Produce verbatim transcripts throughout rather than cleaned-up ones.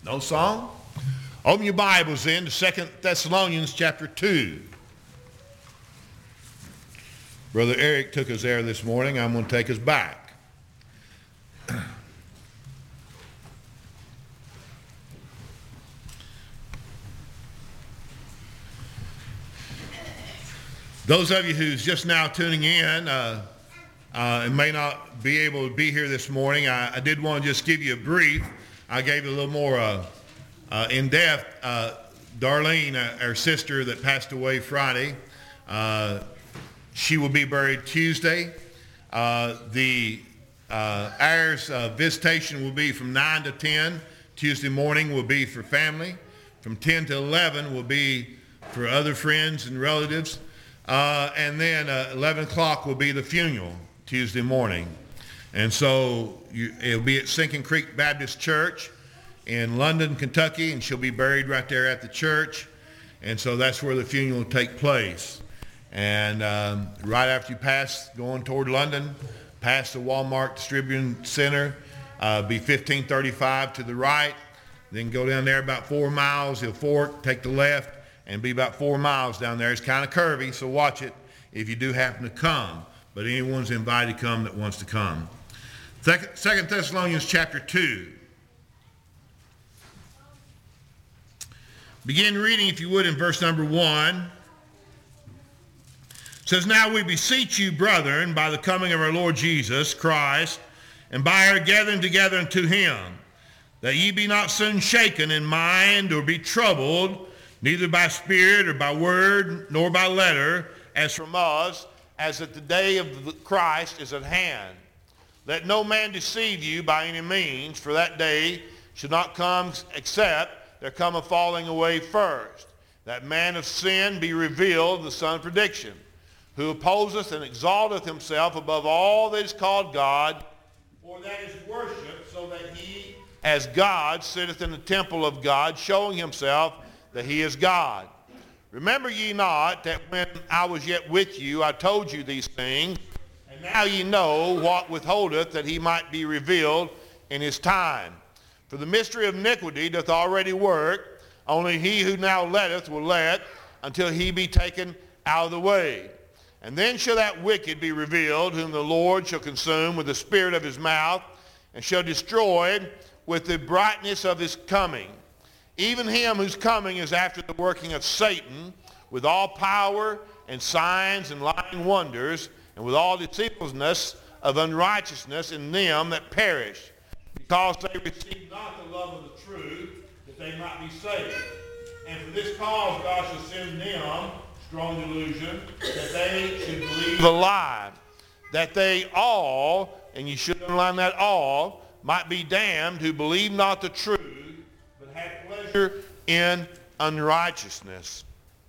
No song? Open your Bibles then to Second Thessalonians chapter two. Brother Eric took us there this morning. I'm going to take us back. Those of you who's just now tuning in uh, uh, and may not be able to be here this morning, I, I did want to just give you a brief. I gave you a little more uh, uh, in-depth. Uh, Darlene, uh, our sister that passed away Friday, uh, she will be buried Tuesday. Uh, the uh, hours of visitation will be from nine to ten. Tuesday morning will be for family. From ten to eleven will be for other friends and relatives. Uh, and then uh, eleven o'clock will be the funeral Tuesday morning. And so you, it'll be at Sinking Creek Baptist Church in London, Kentucky, and she'll be buried right there at the church. And so that's where the funeral will take place. And um, right after you pass, going toward London, past the Walmart Distributing Center, uh, be fifteen thirty-five to the right. Then go down there about four miles, you'll fork, take the left, and be about four miles down there. It's kind of curvy, so watch it if you do happen to come. But anyone's invited to come that wants to come. Second Thessalonians chapter two. Begin reading, if you would, in verse number one. It says, "Now we beseech you, brethren, by the coming of our Lord Jesus Christ, and by our gathering together unto him, that ye be not soon shaken in mind, or be troubled, neither by spirit, or by word, nor by letter, as from us, as that the day of Christ is at hand. Let no man deceive you by any means, for that day should not come except there come a falling away first, that man of sin be revealed, the son of perdition, who opposeth and exalteth himself above all that is called God, or that is worshipped, so that he, as God, sitteth in the temple of God, showing himself that he is God. Remember ye not that when I was yet with you, I told you these things, and now ye know what withholdeth, that he might be revealed in his time. For the mystery of iniquity doth already work, only he who now letteth will let, until he be taken out of the way. And then shall that wicked be revealed, whom the Lord shall consume with the spirit of his mouth, and shall destroy with the brightness of his coming. Even him whose coming is after the working of Satan, with all power and signs and lying wonders, and with all deceitfulness of unrighteousness in them that perish, because they receive not the love of the truth, that they might be saved. And for this cause God shall send them strong delusion, that they should believe a lie, that they all, and you should underline that all, might be damned who believe not the truth, but have pleasure in unrighteousness."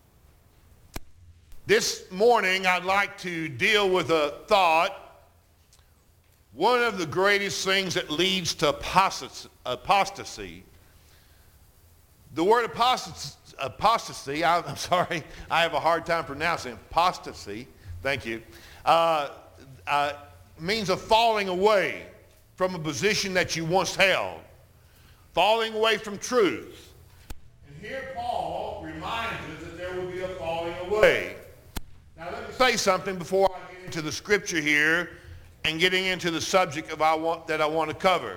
This morning I'd like to deal with a thought. One of the greatest things that leads to apostasy. The word apostasy, apostasy I, I'm sorry, I have a hard time pronouncing it. Apostasy, thank you, uh, uh, means a falling away from a position that you once held. Falling away from truth. And here Paul reminds us that there will be a falling away. Now let me say something before I get into the scripture here and getting into the subject of I want, that I want to cover.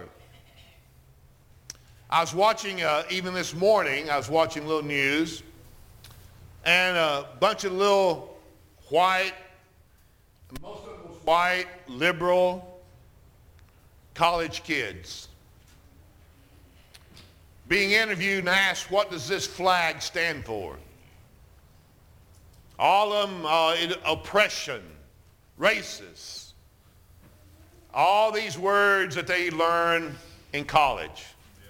I was watching, uh, even this morning, I was watching a little news, and a bunch of little white, most of them was white, liberal, college kids being interviewed and asked, what does this flag stand for? All of them, uh, oppression, racist, all these words that they learn in college.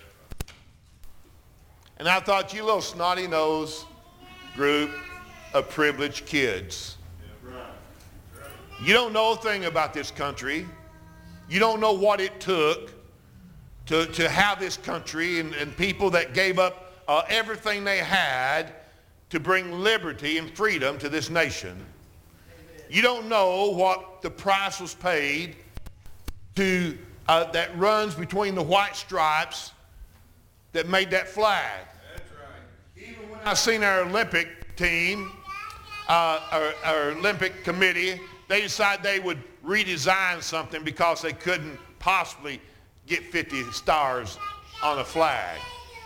And I thought, you little snotty-nosed group of privileged kids. You don't know a thing about this country. You don't know what it took to, to have this country, and, and people that gave up uh, everything they had to bring liberty and freedom to this nation. You don't know what the price was paid to uh, that runs between the white stripes that made that flag. That's right. Even when I seen our Olympic team, uh, our, our Olympic committee, they decided they would redesign something because they couldn't possibly get fifty stars on a flag.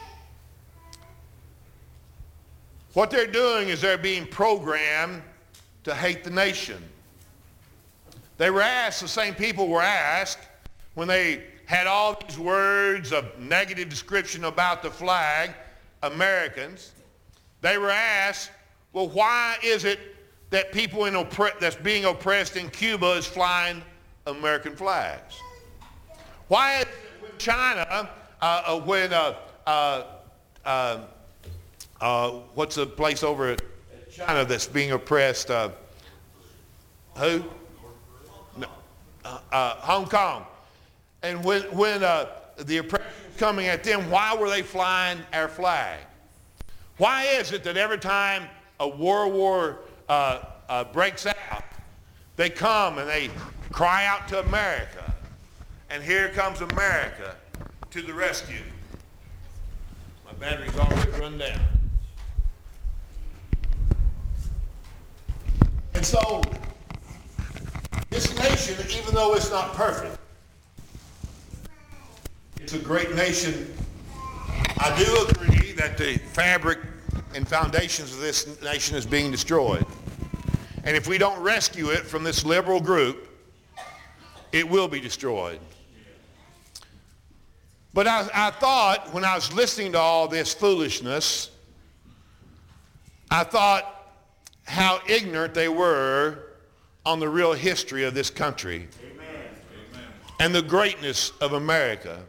What they're doing is they're being programmed to hate the nation. They were asked, the same people were asked, when they had all these words of negative description about the flag, Americans, they were asked, well, why is it that people in oppre- that's being oppressed in Cuba is flying American flags? Why is it when China, uh, uh, when, uh, uh, uh, uh, what's the place over at China that's being oppressed? Uh, who? No. Uh, uh, Hong Kong. And when, when uh, the oppression was coming at them, why were they flying our flag? Why is it that every time a world war uh, uh, breaks out, they come and they cry out to America, and here comes America to the rescue? My battery's already run down. And so, this nation, even though it's not perfect, it's a great nation. I do agree that the fabric and foundations of this nation is being destroyed. And if we don't rescue it from this liberal group, it will be destroyed. But I, I thought, when I was listening to all this foolishness, I thought how ignorant they were on the real history of this country. Amen. And the greatness of America.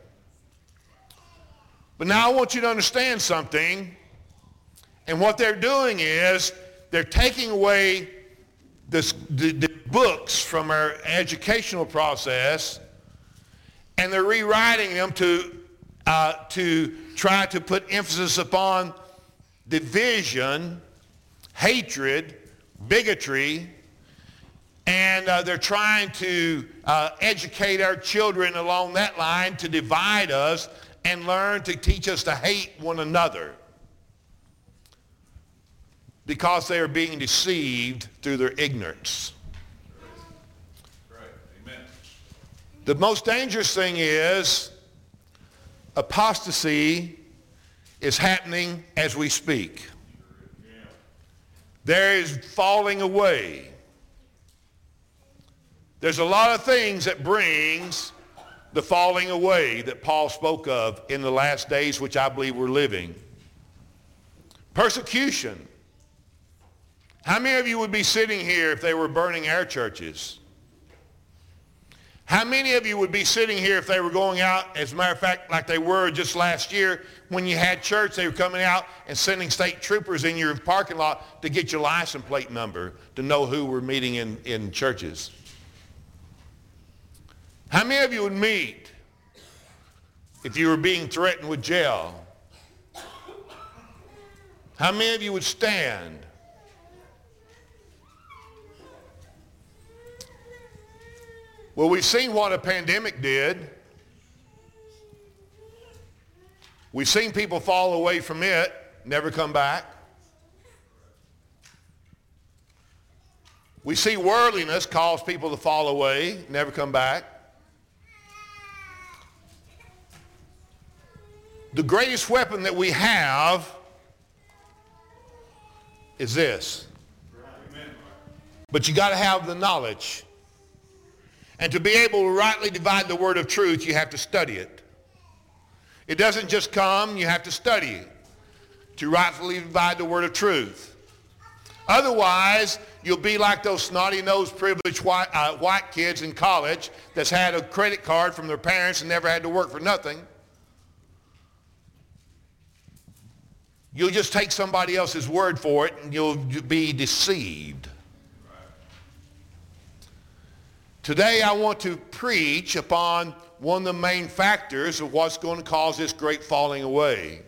But now I want you to understand something. And what they're doing is they're taking away this, the, the books from our educational process, and they're rewriting them to, uh, to try to put emphasis upon division, hatred, bigotry, and uh, they're trying to uh, educate our children along that line to divide us and learn to teach us to hate one another, because they are being deceived through their ignorance. Right. Amen. The most dangerous thing is apostasy is happening as we speak. There is falling away. There's a lot of things that brings the falling away that Paul spoke of in the last days, which I believe we're living. Persecution. How many of you would be sitting here if they were burning our churches? How many of you would be sitting here if they were going out, as a matter of fact, like they were just last year, when you had church, they were coming out and sending state troopers in your parking lot to get your license plate number to know who were meeting in, in churches? How many of you would meet if you were being threatened with jail? How many of you would stand? Well, we've seen what a pandemic did. We've seen people fall away from it, never come back. We see worldliness cause people to fall away, never come back. The greatest weapon that we have is this. But you got to have the knowledge. And to be able to rightly divide the word of truth, you have to study it. It doesn't just come, you have to study it to rightfully divide the word of truth. Otherwise, you'll be like those snotty-nosed, privileged white, uh, white kids in college that's had a credit card from their parents and never had to work for nothing. You'll just take somebody else's word for it and you'll be deceived. Today I want to preach upon one of the main factors of what's going to cause this great falling away.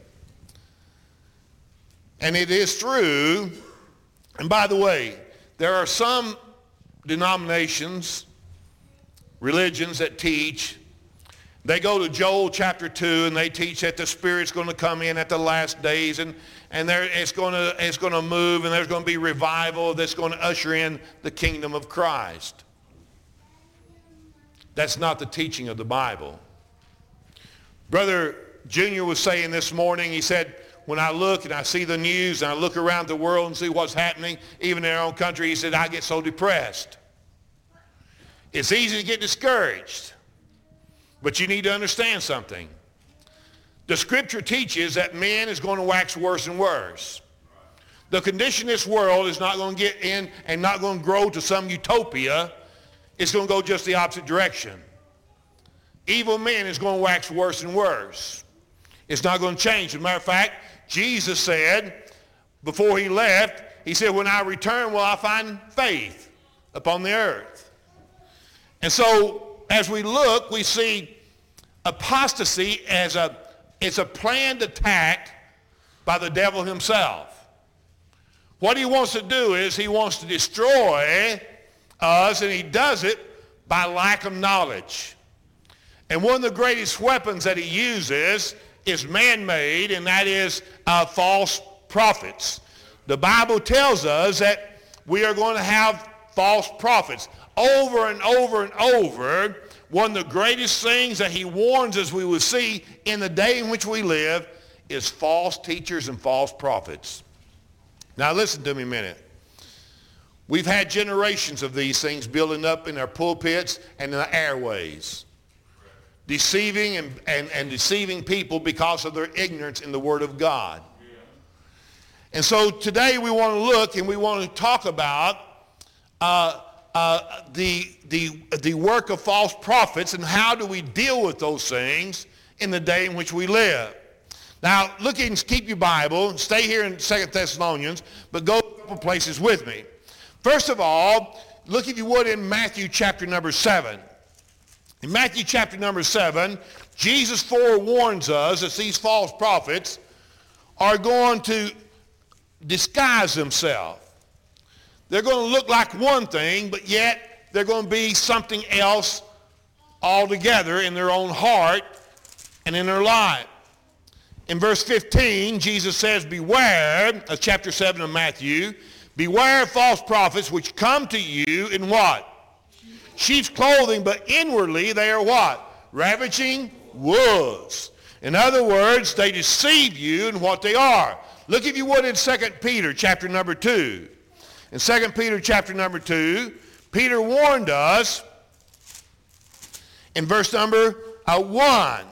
And it is true, and by the way, there are some denominations, religions that teach They go to Joel chapter two, and they teach that the Spirit's going to come in at the last days, and, and there, it's going to, it's going to move, and there's going to be revival that's going to usher in the kingdom of Christ. That's not the teaching of the Bible. Brother Junior was saying this morning, he said, when I look and I see the news and I look around the world and see what's happening, even in our own country, he said, I get so depressed. It's easy to get discouraged. But you need to understand something. The scripture teaches that man is going to wax worse and worse. The condition of this world is not going to get in and not going to grow to some utopia. It's going to go just the opposite direction. Evil men is going to wax worse and worse. It's not going to change. As a matter of fact, Jesus said before he left, he said, when I return, will I find faith upon the earth? And so as we look, we see apostasy as a, it's a planned attack by the devil himself. What he wants to do is he wants to destroy us, and he does it by lack of knowledge. And one of the greatest weapons that he uses is man-made, and that is uh, false prophets. The Bible tells us that we are going to have false prophets. Over and over and over, one of the greatest things that he warns us we will see in the day in which we live is false teachers and false prophets. Now listen to me a minute. We've had generations of these things building up in our pulpits and in the airways, deceiving and, and, and deceiving people because of their ignorance in the Word of God. And so today we want to look and we want to talk about uh, uh, the, the, the work of false prophets and how do we deal with those things in the day in which we live. Now, look and keep your Bible. Stay here in Second Thessalonians, but go a couple places with me. First of all, look if you would in Matthew chapter number seven. In Matthew chapter number seven, Jesus forewarns us that these false prophets are going to disguise themselves. They're going to look like one thing, but yet they're going to be something else altogether in their own heart and in their life. In verse fifteen, Jesus says, beware, uh, chapter seven of Matthew, beware of false prophets which come to you in what? Sheep's clothing, but inwardly they are what? Ravaging wolves. In other words, they deceive you in what they are. Look if you would in Second Peter chapter number two. In Second Peter chapter number two, Peter warned us in verse number uh, one.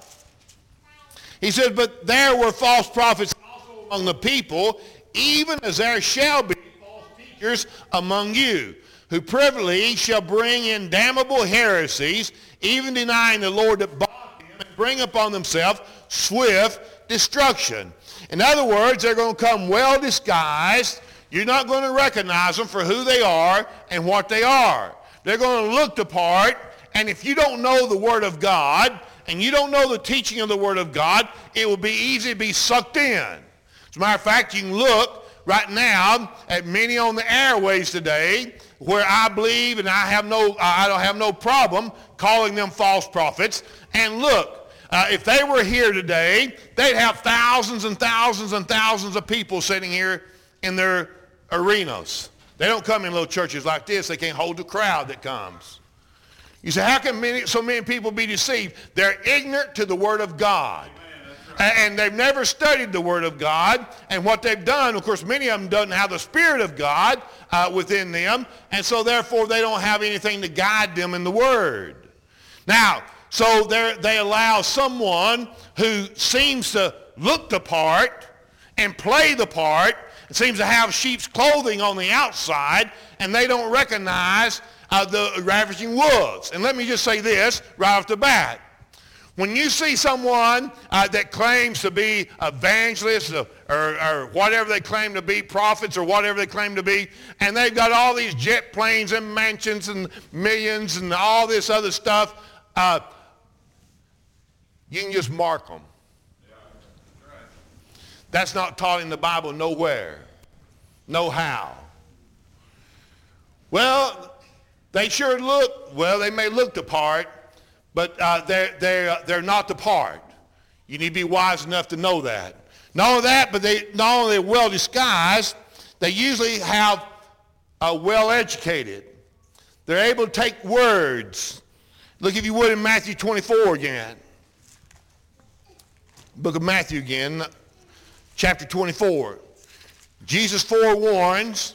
He said, but there were false prophets also among the people, even as there shall be false teachers among you, who privily shall bring in damnable heresies, even denying the Lord that bought them, and bring upon themselves swift destruction. In other words, they're going to come well disguised. You're not going to recognize them for who they are and what they are. They're going to look the part, and if you don't know the Word of God, and you don't know the teaching of the Word of God, it will be easy to be sucked in. As a matter of fact, you can look right now at many on the airways today where I believe, and I have no, I don't have no problem calling them false prophets. And look, uh, if they were here today, they'd have thousands and thousands and thousands of people sitting here in their arenas. They don't come in little churches like this. They can't hold the crowd that comes. You say, how can many, so many people be deceived? They're ignorant to the Word of God. Right. And they've never studied the Word of God. And what they've done, of course, many of them don't have the Spirit of God uh, within them. And so therefore they don't have anything to guide them in the Word. Now, so they allow someone who seems to look the part and play the part, and seems to have sheep's clothing on the outside, and they don't recognize Uh, the ravaging wolves. And let me just say this right off the bat. When you see someone uh, that claims to be evangelists or, or, or whatever they claim to be, prophets or whatever they claim to be, and they've got all these jet planes and mansions and millions and all this other stuff, uh, you can just mark them. Yeah, that's right. That's not taught in the Bible nowhere. No how. Well, they sure look, well, they may look the part, but uh, they're, they're, uh, they're not the part. You need to be wise enough to know that. Not only that, but they not only well disguised, they usually have a well educated. They're able to take words. Look, if you would, in Matthew twenty-four again. Book of Matthew again, chapter twenty-four. Jesus forewarns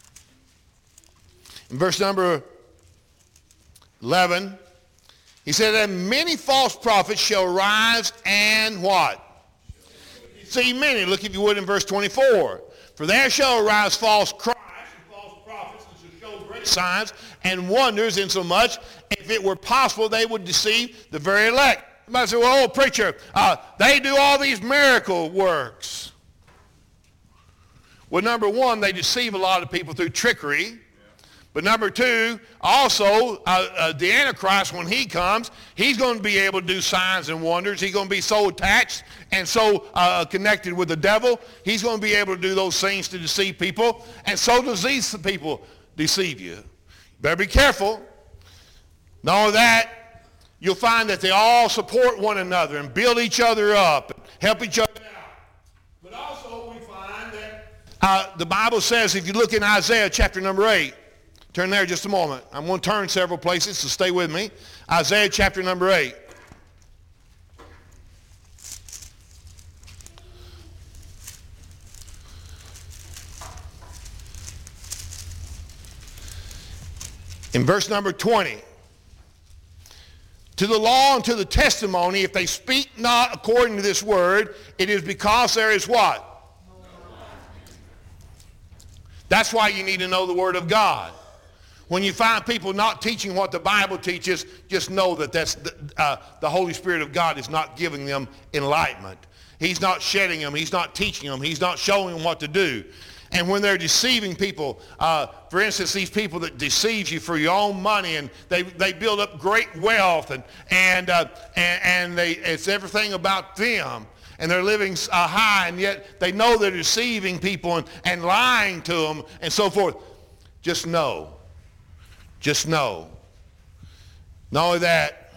in verse number eleven. He said that many false prophets shall rise and what? See many. Look, if you would, in verse twenty-four. For there shall arise false Christs and false prophets, and shall show great signs and wonders, insomuch, if it were possible, they would deceive the very elect. Somebody say, well, oh, preacher, uh, they do all these miracle works. Well, number one, they deceive a lot of people through trickery. But number two, also, uh, uh, the Antichrist, when he comes, he's going to be able to do signs and wonders. He's going to be so attached and so uh, connected with the devil. He's going to be able to do those things to deceive people. And so does these people deceive you. You better be careful. Not only that, you'll find that they all support one another and build each other up and help each other out. But also we find that uh, the Bible says, if you look in Isaiah chapter number eight, turn there just a moment. I'm going to turn several places, so stay with me. Isaiah chapter number eight. In verse number twenty. To the law and to the testimony, if they speak not according to this word, it is because there is what? That's why you need to know the word of God. When you find people not teaching what the Bible teaches, just know that that's the, uh, the Holy Spirit of God is not giving them enlightenment. He's not shedding them. He's not teaching them. He's not showing them what to do. And when they're deceiving people, uh, for instance, these people that deceive you for your own money, and they, they build up great wealth, and, and, uh, and, and they, it's everything about them. And they're living uh, high, and yet they know they're deceiving people and, and lying to them and so forth. Just know. Just know. Not only that,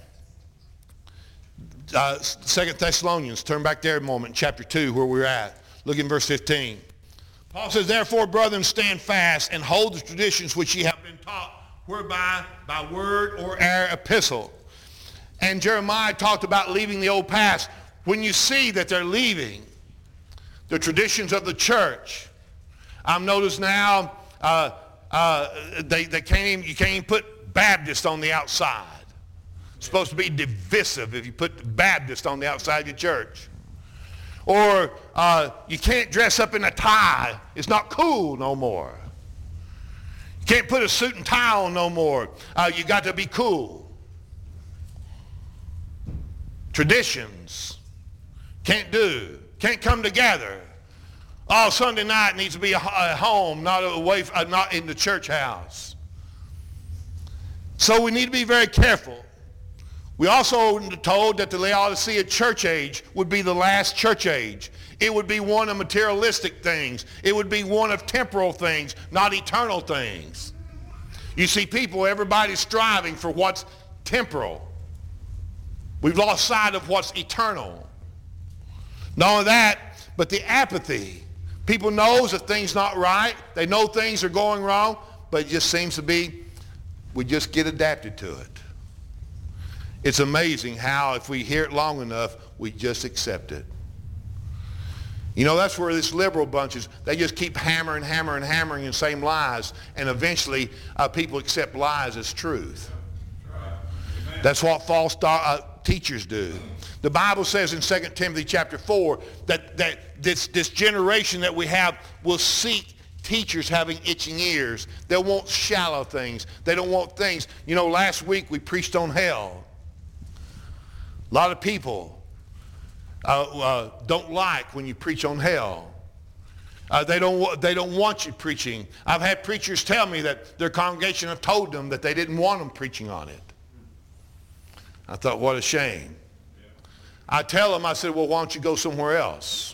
uh, Second Thessalonians, turn back there a moment, chapter two, where we're at. Look in verse fifteen. Paul says, therefore, brethren, stand fast and hold the traditions which ye have been taught, whereby by word or our epistle. And Jeremiah talked about leaving the old past. When you see that they're leaving the traditions of the church, I've noticed now uh, uh, they, they can't even, you can't even put Baptist on the outside. It's supposed to be divisive if you put Baptist on the outside of your church. Or uh, you can't dress up in a tie. It's not cool no more. You can't put a suit and tie on no more. Uh, you got to be cool. Traditions. Can't do. Can't come together. Oh, Sunday night needs to be at home, not away, uh, not in the church house. So we need to be very careful. We also told that the Laodicea church age would be the last church age. It would be one of materialistic things. It would be one of temporal things, not eternal things. You see, people, everybody's striving for what's temporal. We've lost sight of what's eternal. Not only that, but the apathy. People knows that things not right. They know things are going wrong, but it just seems to be, we just get adapted to it. It's amazing how if we hear it long enough, we just accept it. You know, that's where this liberal bunches, they just keep hammering, hammering, hammering the same lies, and eventually uh, people accept lies as truth. Right. That's what false uh, teachers do. The Bible says in Second Timothy chapter four that, that this, this generation that we have will seek teachers having itching ears. They want shallow things. They don't want things. You know, last week we preached on hell. A lot of people uh, uh, don't like when you preach on hell. Uh, they don't, they don't want you preaching. I've had preachers tell me that their congregation have told them that they didn't want them preaching on it. I thought, what a shame. I tell them, I said, well, why don't you go somewhere else?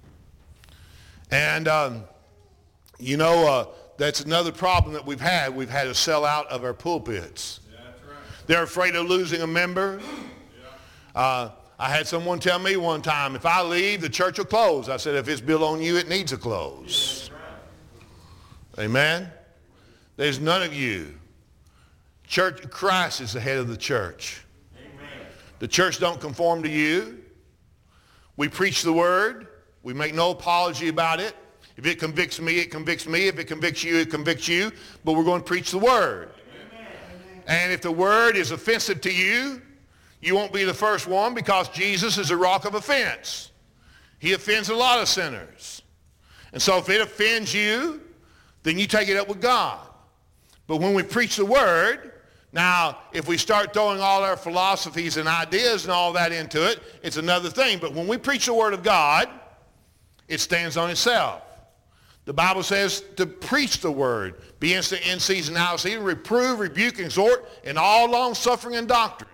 And, um, you know, uh, that's another problem that we've had. We've had to sell out of our pulpits. They're afraid of losing a member. Uh, I had someone tell me one time, if I leave, the church will close. I said, if it's built on you, it needs to close. Amen? There's none of you. Church, Christ is the head of the church. Amen. The church don't conform to you. We preach the word. We make no apology about it. If it convicts me, it convicts me. If it convicts you, it convicts you. But we're going to preach the word. Amen. And if the word is offensive to you, you won't be the first one, because Jesus is a rock of offense. He offends a lot of sinners. And so if it offends you, then you take it up with God. But when we preach the word, now if we start throwing all our philosophies and ideas and all that into it, it's another thing. But when we preach the word of God, it stands on itself. The Bible says to preach the word, be instant in season, out of season, reprove, rebuke, exhort, in all long suffering and doctrine.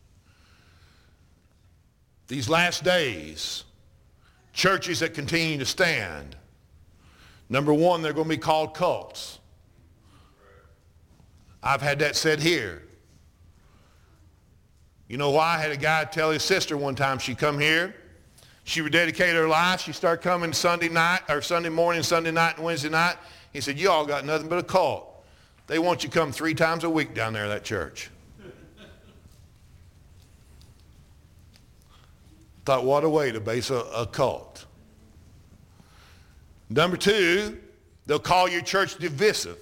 These last days, churches that continue to stand, number one, they're going to be called cults. I've had that said here. You know why? I had a guy tell his sister one time, she'd come here, she would dedicate her life, she'd start coming Sunday night, or Sunday morning, Sunday night, and Wednesday night. He said, you all got nothing but a cult. They want you to come three times a week down there at that church. Thought, what a way to base a, a cult. Number two, they'll call your church divisive,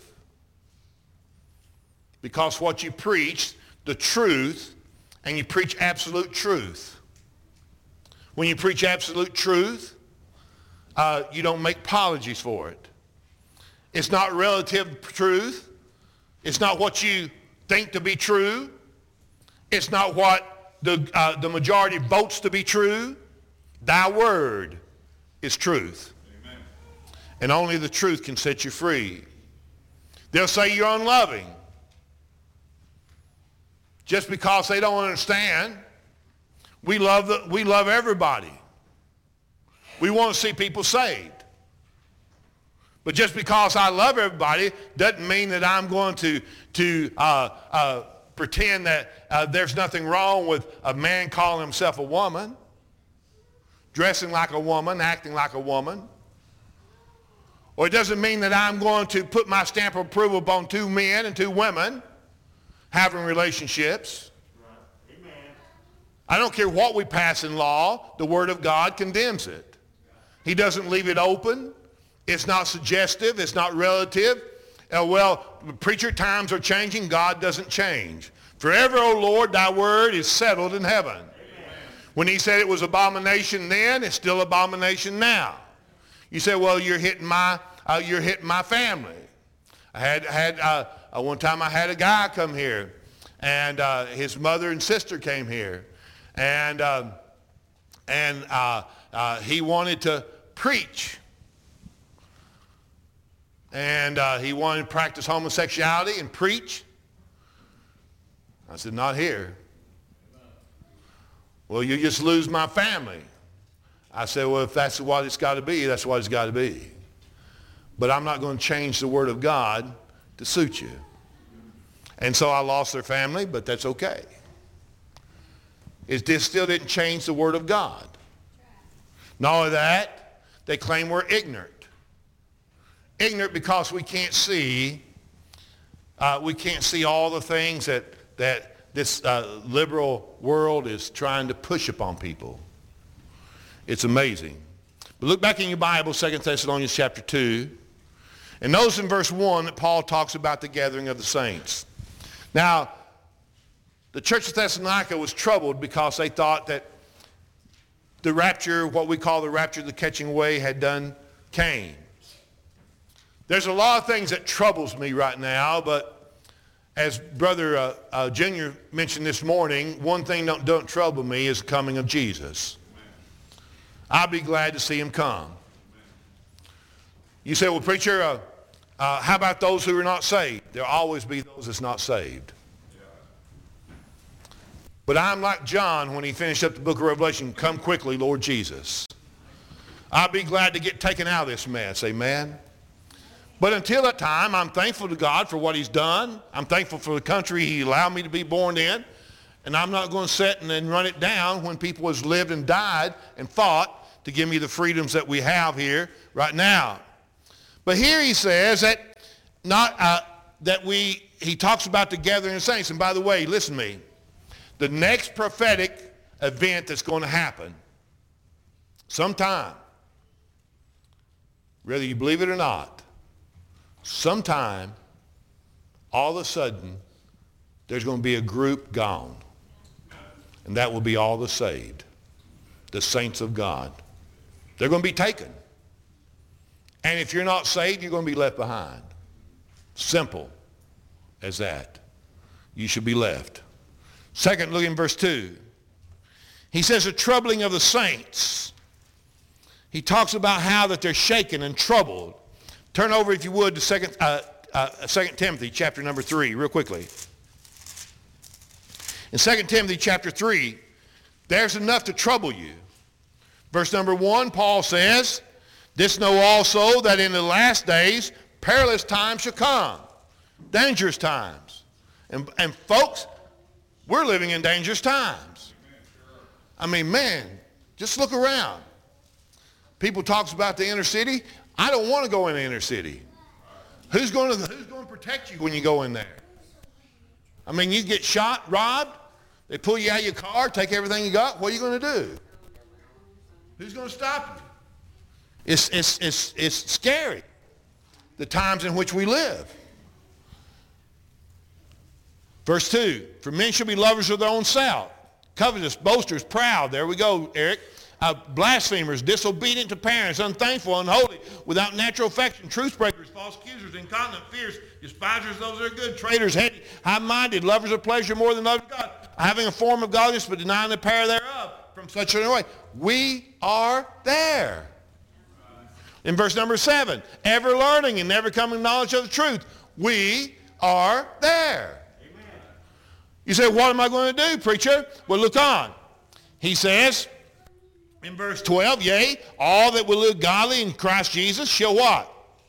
because what you preach, the truth, and you preach absolute truth. When you preach absolute truth, uh, you don't make apologies for it. It's not relative truth. It's not what you think to be true. It's not what the, uh, the majority votes to be true. Thy word is truth. Amen. And only the truth can set you free. They'll say you're unloving, just because they don't understand. We love, the, we love everybody. We want to see people saved. But just because I love everybody doesn't mean that I'm going to, to uh, uh, pretend that uh, there's nothing wrong with a man calling himself a woman, dressing like a woman, acting like a woman. Or it doesn't mean that I'm going to put my stamp of approval upon two men and two women having relationships. I don't care what we pass in law, the Word of God condemns it. He doesn't leave it open. It's not suggestive. It's not relative. Uh, well, preacher, times are changing. God doesn't change. Forever, O Lord, thy word is settled in heaven. Amen. When he said it was abomination then, it's still abomination now. You say, well, you're hitting my, uh, you're hitting my family. I had, had uh, uh, one time I had a guy come here, and uh, his mother and sister came here. And, uh, and uh, uh, he wanted to preach. And uh, he wanted to practice homosexuality and preach. I said, not here. Well, you just lose my family. I said, well, if that's what it's got to be, that's what it's got to be. But I'm not going to change the word of God to suit you. And so I lost their family, but that's okay. It just still didn't change the word of God. Not only that, they claim we're ignorant. Ignorant because we can't see, uh, we can't see all the things that, that this uh, liberal world is trying to push upon people. It's amazing. But look back in your Bible, Second Thessalonians chapter two, and notice in verse one that Paul talks about the gathering of the saints. Now, the church of Thessalonica was troubled because they thought that the rapture, what we call the rapture, the catching away, had done came. There's a lot of things that troubles me right now, but as Brother uh, uh, Junior mentioned this morning, one thing that don't trouble me is the coming of Jesus. I'll be glad to see him come. You say, well, preacher, uh, uh, how about those who are not saved? There'll always be those that's not saved. But I'm like John when he finished up the book of Revelation, come quickly, Lord Jesus. I'll be glad to get taken out of this mess, amen? But until that time, I'm thankful to God for what he's done. I'm thankful for the country he allowed me to be born in. And I'm not going to sit and then run it down when people has lived and died and fought to give me the freedoms that we have here right now. But here he says that not uh, that we, he talks about the gathering of saints. And by the way, listen to me. The next prophetic event that's going to happen sometime, whether you believe it or not, sometime, all of a sudden, there's going to be a group gone. And that will be all the saved, the saints of God. They're going to be taken. And if you're not saved, you're going to be left behind. Simple as that. You should be left. Second, look in verse two. He says the troubling of the saints. He talks about how that they're shaken and troubled. Turn over, if you would, to Second, uh, uh, Second Timothy chapter number three, real quickly. In Second Timothy chapter three, there's enough to trouble you. Verse number one, Paul says, this know also that in the last days perilous times shall come, dangerous times. And, and folks, we're living in dangerous times. I mean, man, just look around. People talks about the inner city. I don't want to go in the inner city. Who's going to, who's going to protect you when you go in there? I mean, you get shot, robbed, they pull you out of your car, take everything you got. What are you going to do? Who's going to stop you? It's, it's, it's, it's scary, the times in which we live. Verse two, for men shall be lovers of their own self, covetous, boasters, proud. There we go, Eric. Uh, blasphemers, disobedient to parents, unthankful, unholy, without natural affection, truth breakers, false accusers, incontinent, fierce, despisers, those that are good, traitors, heady, high-minded, lovers of pleasure more than lovers of God, having a form of godliness but denying the power thereof. From such a way, we are there. In verse number seven, ever learning and never coming to knowledge of the truth, we are there. Amen. You say, what am I going to do, preacher? Well, look on. He says, in verse twelve, yea, all that will live godly in Christ Jesus shall what?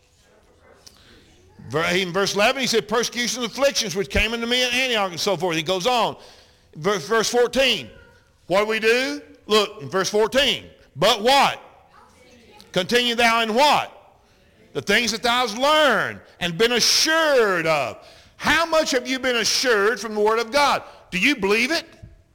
In verse eleven, he said, persecutions and afflictions which came unto me at Antioch and so forth. He goes on. Verse fourteen, what do we do? Look, in verse fourteen, but what? Continue thou in what? The things that thou hast learned and been assured of. How much have you been assured from the Word of God? Do you believe it?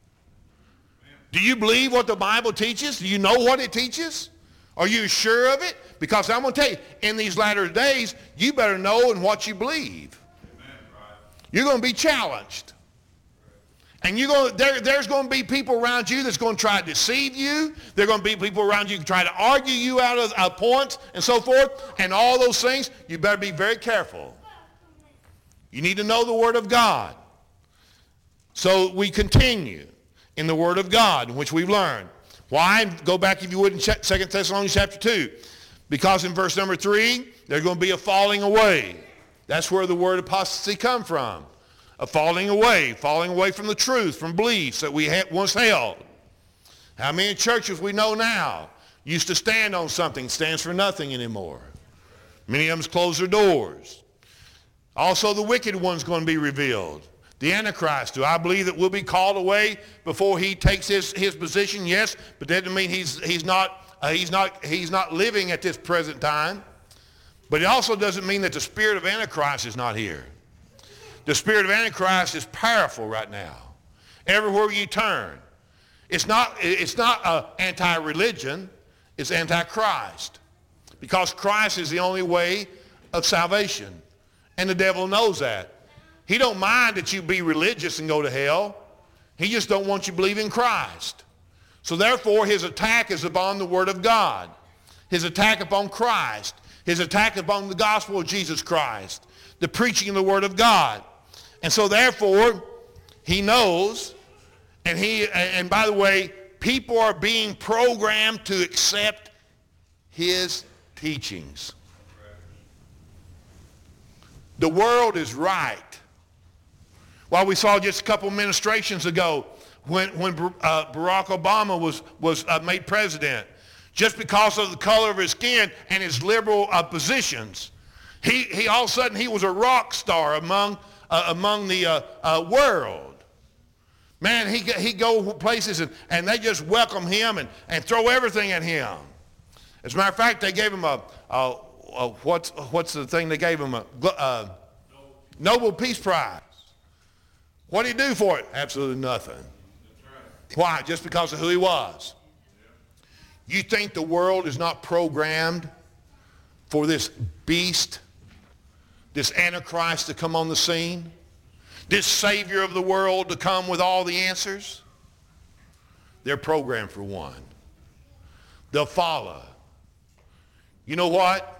Do you believe what the Bible teaches? Do you know what it teaches? Are you sure of it? Because I'm going to tell you, in these latter days, you better know in what you believe. Amen, right. You're going to be challenged. And you're going to, there, there's going to be people around you that's going to try to deceive you. There are going to be people around you who try to argue you out of uh, points and so forth. And all those things, you better be very careful. You need to know the Word of God. So we continue in the Word of God, in which we've learned. Why? Go back, if you would, in Second Thessalonians chapter two. Because in verse number three, there's going to be a falling away. That's where the word apostasy come from. A falling away, falling away from the truth, from beliefs that we had once held. How many churches we know now used to stand on something, stands for nothing anymore. Many of them closed their doors. Also, the wicked one's going to be revealed. The Antichrist. Do I believe that we'll be called away before he takes his, his position? Yes, but that doesn't mean he's, he's, not, uh, he's, not, he's not living at this present time. But it also doesn't mean that the spirit of Antichrist is not here. The spirit of Antichrist is powerful right now. Everywhere you turn. It's not, it's not uh, anti-religion. It's anti-Christ. Because Christ is the only way of salvation. And the devil knows that. He don't mind that you be religious and go to hell. He just don't want you to believe in Christ. So therefore, his attack is upon the Word of God. His attack upon Christ. His attack upon the gospel of Jesus Christ. The preaching of the Word of God. And so therefore, he knows, and he, and by the way, people are being programmed to accept his teachings. The world is right. Well, we saw just a couple ministrations ago when, when uh, Barack Obama was, was uh, made president. Just because of the color of his skin and his liberal uh, positions, He, he all of a sudden, he was a rock star among, uh, among the uh, uh, world. Man, he he go places and, and they just welcome him and, and throw everything at him. As a matter of fact, they gave him a, a, a what's, what's the thing they gave him? A uh, Nobel Peace Prize. What did he do for it? Absolutely nothing. Right. Why? Just because of who he was. Yeah. You think the world is not programmed for this beast, this Antichrist to come on the scene? This Savior of the world to come with all the answers? They're programmed for one. They'll follow. You know what?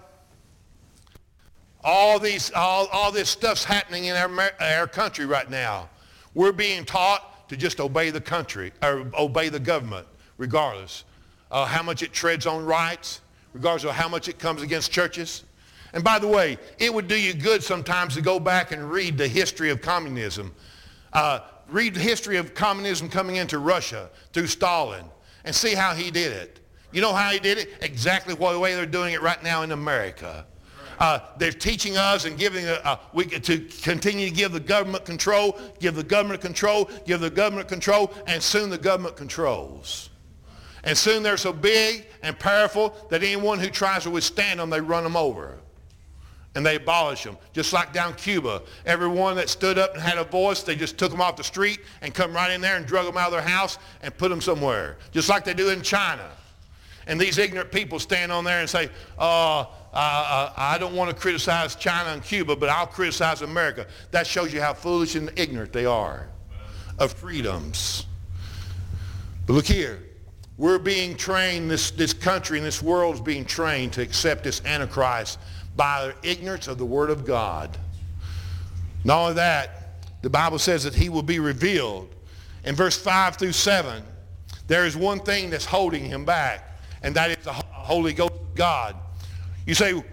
All these, all, all this stuff's happening in our, our country right now. We're being taught to just obey the country, or obey the government, regardless of how much it treads on rights, regardless of how much it comes against churches. And by the way, it would do you good sometimes to go back and read the history of communism. Uh, read the history of communism coming into Russia through Stalin and see how he did it. You know how he did it? Exactly the way they're doing it right now in America. Uh, they're teaching us and giving a, uh, we to continue to give the government control, give the government control, give the government control, and soon the government controls. And soon they're so big and powerful that anyone who tries to withstand them, they run them over. And they abolish them. Just like down Cuba, everyone that stood up and had a voice, they just took them off the street and come right in there and drug them out of their house and put them somewhere. Just like they do in China. And these ignorant people stand on there and say, uh, uh, I don't want to criticize China and Cuba, but I'll criticize America. That shows you how foolish and ignorant they are of freedoms. But look here. We're being trained, this, this country and this world is being trained to accept this Antichrist by their ignorance of the Word of God. Not only that, the Bible says that he will be revealed. In verse five through seven, there is one thing that's holding him back, and that is the Holy Ghost of God. You say,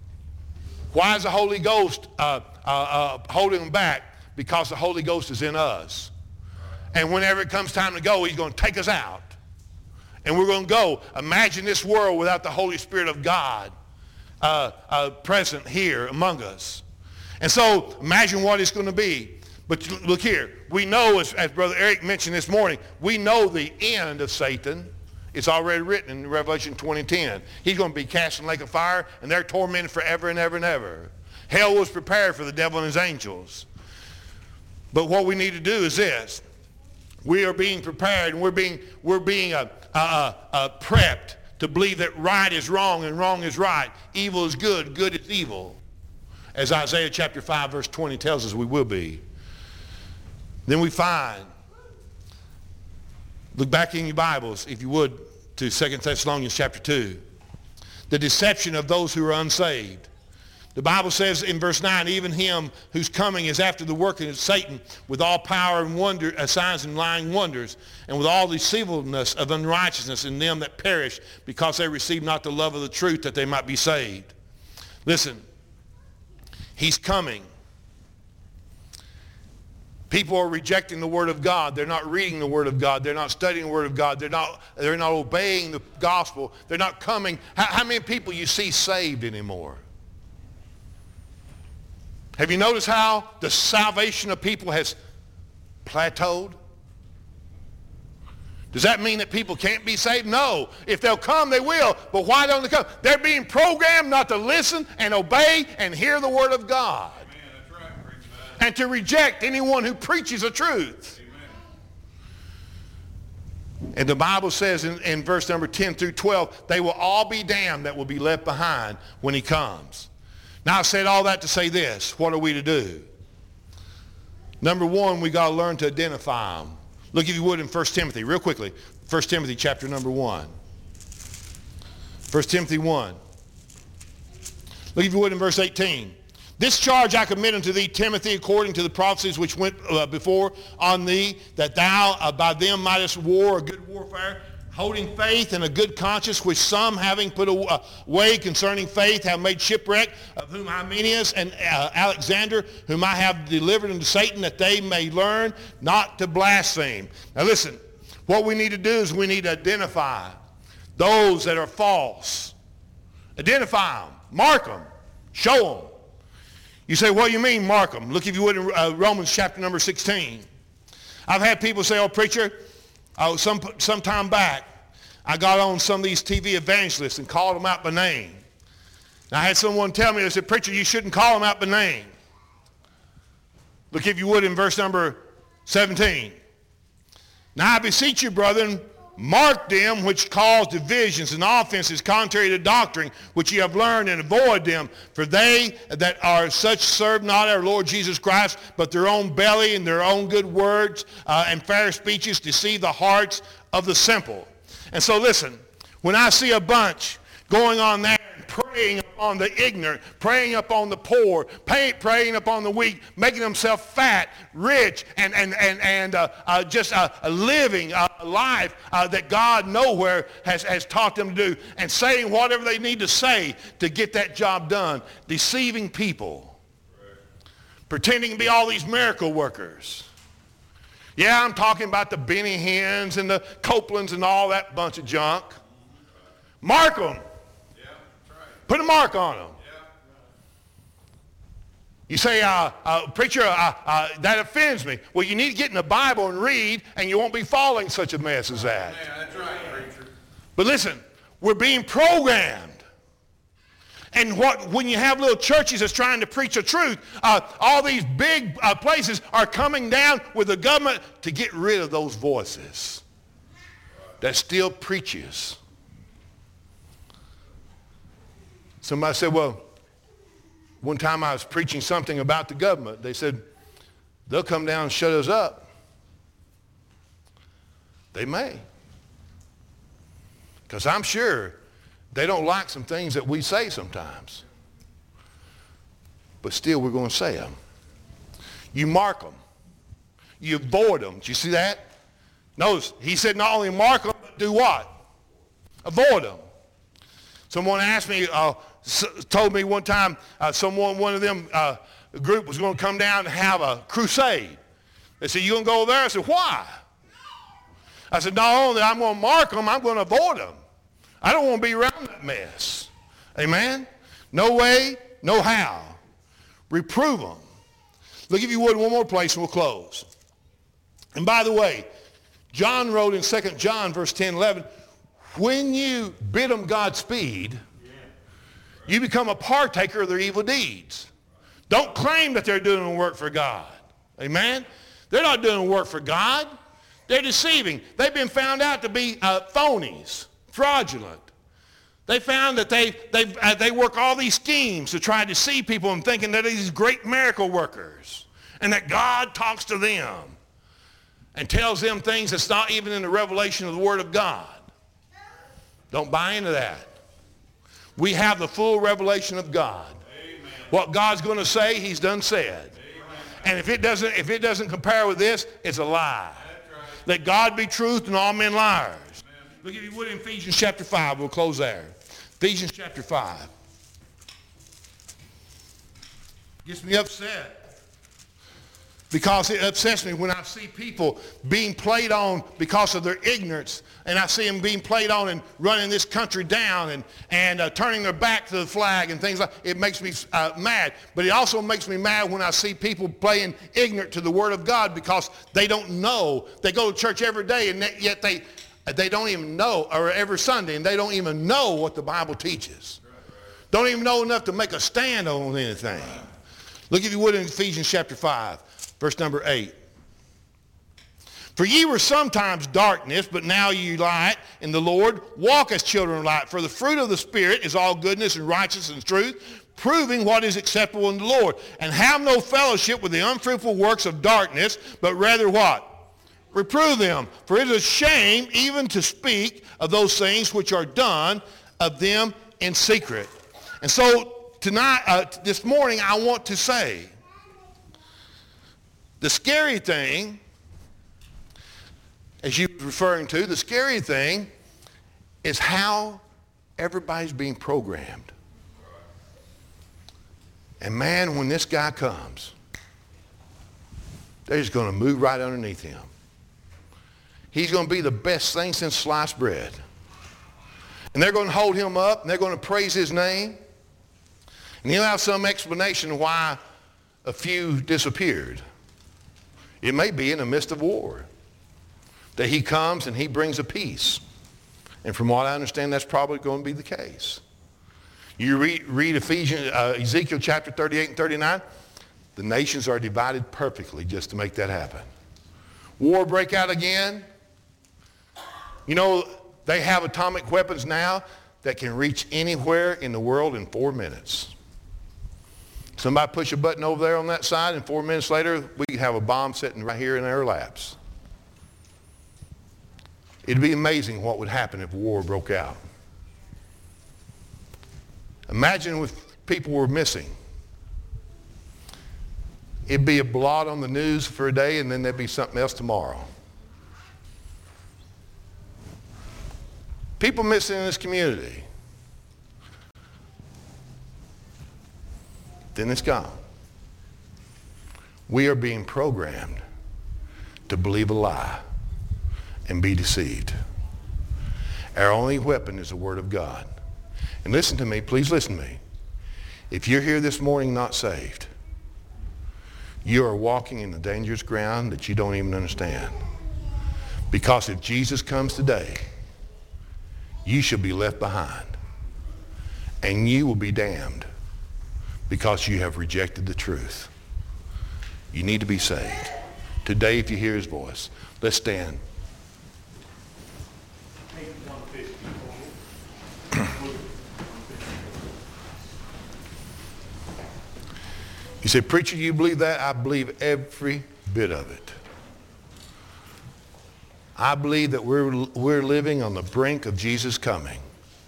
why is the Holy Ghost uh, uh, uh, holding him back? Because the Holy Ghost is in us. And whenever it comes time to go, he's going to take us out. And we're going to go. Imagine this world without the Holy Spirit of God uh, uh, present here among us. And so imagine what it's going to be. But look here. We know, as, as Brother Eric mentioned this morning, we know the end of Satan. It's already written in Revelation twenty ten. He's going to be cast in the lake of fire, and they're tormented forever and ever and ever. Hell was prepared for the devil and his angels. But what we need to do is this. We are being prepared, and we're being, we're being uh, uh, uh, prepped to believe that right is wrong and wrong is right. Evil is good, good is evil. As Isaiah chapter five verse twenty tells us we will be. Then we find, look back in your Bibles, if you would, to Second Thessalonians chapter two. The deception of those who are unsaved. The Bible says in verse nine, even him whose coming is after the working of Satan with all power and wonder, uh, signs and lying wonders, and with all deceivableness of unrighteousness in them that perish, because they receive not the love of the truth that they might be saved. Listen, he's coming. People are rejecting the Word of God. They're not reading the Word of God. They're not studying the Word of God. They're not, they're not obeying the gospel. They're not coming. How, how many people you see saved anymore? Have you noticed how the salvation of people has plateaued? Does that mean that people can't be saved? No. If they'll come, they will. But why don't they come? They're being programmed not to listen and obey and hear the Word of God. And to reject anyone who preaches the truth. Amen. And the Bible says in, in verse number ten through twelve, they will all be damned that will be left behind when he comes. Now I said all that to say this. What are we to do? Number one, we got to learn to identify them. Look, if you would, in First Timothy, real quickly. First Timothy chapter number one. First Timothy one. Look, if you would, in verse eighteen. This charge I commit unto thee, Timothy, according to the prophecies which went uh, before on thee, that thou uh, by them mightest war a good warfare, holding faith and a good conscience, which some, having put away concerning faith, have made shipwreck, of whom Hymenaeus and uh, Alexander, whom I have delivered unto Satan, that they may learn not to blaspheme. Now listen, what we need to do is we need to identify those that are false. Identify them, mark them, show them. You say, what do you mean, mark them? Look, if you would, in uh, Romans chapter number sixteen. I've had people say, oh, preacher, oh, some, some time back, I got on some of these T V evangelists and called them out by name. And I had someone tell me, they said, preacher, you shouldn't call them out by name. Look, if you would, in verse number seventeen. Now I beseech you, brethren, mark them which cause divisions and offenses contrary to doctrine, which ye have learned, and avoid them. For they that are such serve not our Lord Jesus Christ, but their own belly and their own good words uh, and fair speeches deceive the hearts of the simple. And so listen, when I see a bunch going on there and preying upon the ignorant, preying upon the poor, pay, preying upon the weak, making themselves fat, rich, and, and, and, and uh, uh, just uh, living a life uh, that God nowhere has, has taught them to do, and saying whatever they need to say to get that job done, deceiving people, right. Pretending to be all these miracle workers. Yeah, I'm talking about the Benny Hinn's and the Copelands and all that bunch of junk. Mark them. Yeah, that's right. Put a mark on them. Yeah. You say, uh, uh, preacher, uh, uh, that offends me. Well, you need to get in the Bible and read, and you won't be falling such a mess as that. Yeah, that's right, preacher. But listen, we're being programmed. And what, when you have little churches that's trying to preach the truth, uh, all these big uh, places are coming down with the government to get rid of those voices that still preaches. Somebody said, well, one time I was preaching something about the government. They said, they'll come down and shut us up. They may. Because I'm sure they don't like some things that we say sometimes. But still, we're going to say them. You mark them. You avoid them. Do you see that? Notice, he said not only mark them, but do what? Avoid them. Someone asked me, uh, told me one time, uh, someone, one of them uh, group was going to come down and have a crusade. They said, you going to go there? I said, why? I said, not only I'm going to mark them, I'm going to avoid them. I don't want to be around that mess. Amen? No way, no how. Reprove them. Look, if you would, one more place and we'll close. And by the way, John wrote in Second John verse ten, eleven, when you bid them Godspeed, you become a partaker of their evil deeds. Don't claim that they're doing work for God. Amen? They're not doing work for God. They're deceiving. They've been found out to be uh, phonies. Fraudulent. They found that they, they, uh, they work all these schemes to try to deceive people and thinking that they're these great miracle workers and that God talks to them and tells them things that's not even in the revelation of the Word of God. Don't buy into that. We have the full revelation of God. Amen. What God's going to say, he's done said. Amen. And if it doesn't, if it doesn't compare with this, it's a lie. Right. Let God be truth and all men liars. Look, if you would, in Ephesians chapter five. We'll close there. Ephesians chapter five. Gets me upset. Because it upsets me when I see people being played on because of their ignorance. And I see them being played on and running this country down and, and uh, turning their back to the flag and things like that. It makes me uh, mad. But it also makes me mad when I see people playing ignorant to the Word of God because they don't know. They go to church every day and yet they... They don't even know, or every Sunday, and they don't even know what the Bible teaches. Don't even know enough to make a stand on anything. Look, if you would, in Ephesians chapter five, verse number eight. For ye were sometimes darkness, but now ye light in the Lord. Walk as children of light. For the fruit of the Spirit is all goodness and righteousness and truth, proving what is acceptable in the Lord. And have no fellowship with the unfruitful works of darkness, but rather what? Reprove them, for it is a shame even to speak of those things which are done of them in secret. And so tonight, uh, this morning, I want to say, the scary thing, as you were referring to, the scary thing is how everybody's being programmed. And man, when this guy comes, they're just going to move right underneath him. He's going to be the best thing since sliced bread. And they're going to hold him up, and they're going to praise his name. And he'll have some explanation why a few disappeared. It may be in the midst of war that he comes and he brings a peace. And from what I understand, that's probably going to be the case. You read, read Ephesians, uh, Ezekiel chapter thirty-eight and thirty-nine, the nations are divided perfectly just to make that happen. War break out again. You know, they have atomic weapons now that can reach anywhere in the world in four minutes. Somebody push a button over there on that side, and four minutes later, we could have a bomb sitting right here in our laps. It'd be amazing what would happen if war broke out. Imagine if people were missing. It'd be a blot on the news for a day, and then there'd be something else tomorrow. People missing in this community. Then it's gone. We are being programmed to believe a lie and be deceived. Our only weapon is the Word of God. And listen to me, please listen to me. If you're here this morning not saved, you are walking in the dangerous ground that you don't even understand. Because if Jesus comes today, you shall be left behind. And you will be damned because you have rejected the truth. You need to be saved. Today, if you hear his voice, let's stand. You say, preacher, you believe that? I believe every bit of it. I believe that we're, we're living on the brink of Jesus coming.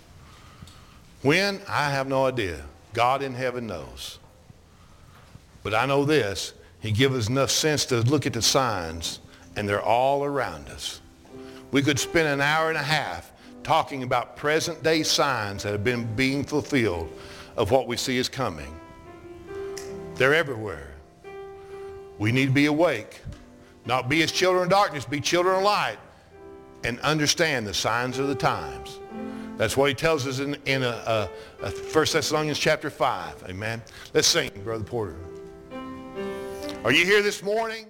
When? I have no idea. God in heaven knows. But I know this. He gives us enough sense to look at the signs, and they're all around us. We could spend an hour and a half talking about present day signs that have been being fulfilled of what we see is coming. They're everywhere. We need to be awake. Not be as children of darkness, be children of light, and understand the signs of the times. That's what he tells us in, in a, a, a First Thessalonians chapter five. Amen. Let's sing, Brother Porter. Are you here this morning?